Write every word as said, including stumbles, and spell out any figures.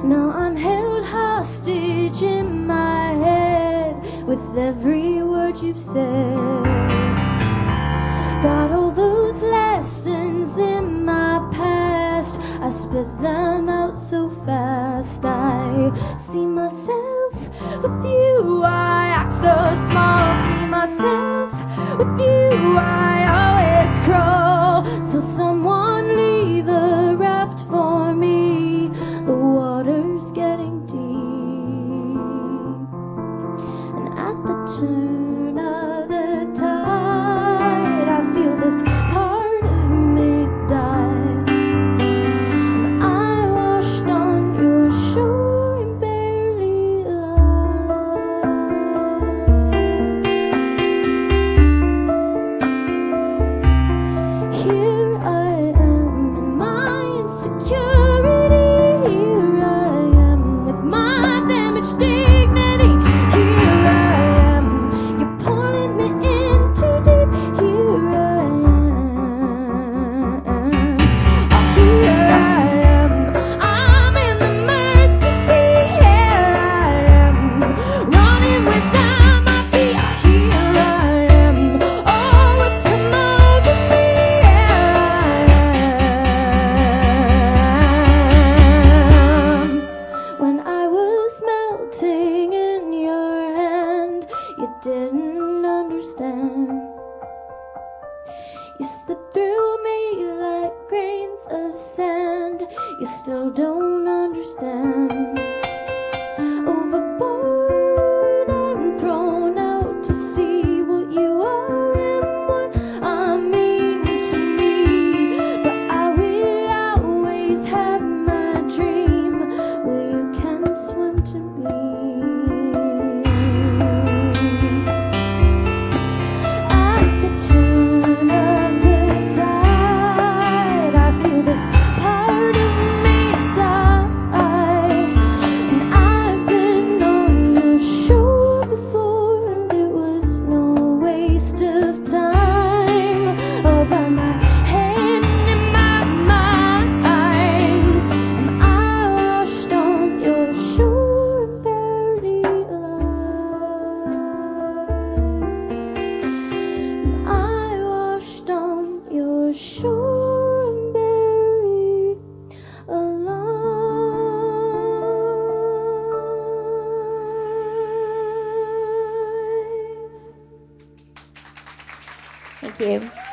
Now I'm held hostage in my head with every word you've said. Got all those lessons in my past, I spit them out so fast. I see myself with you, I act so small. See myself with you, I always crawl. So someone leave a raft for me, the water's getting deep. And at the turn of the tide, I feel this part of me die. And I washed on your shore and barely alive. Here I am in my insecurity. Here I am with my damaged dignity. Here I am, you're pulling me in too deep. Here I am, here I am, I'm in the mercy sea. Here I am, running without my feet. Here I am, oh, what's come over me? Here I am. When I was melting in your hand, you didn't understand. You slipped through me like grains of sand. You still don't understand. Overboard, I'm thrown out to see what you are and what I mean to me. But I will always have my dream where you can swim to me. At the turn of the tide, I feel this part of me die. And I've been on your shore before, and it was no waste of time. Over my head and my mind, and I washed on your shore and barely alive. I washed on your shore and barely alive. Thank you.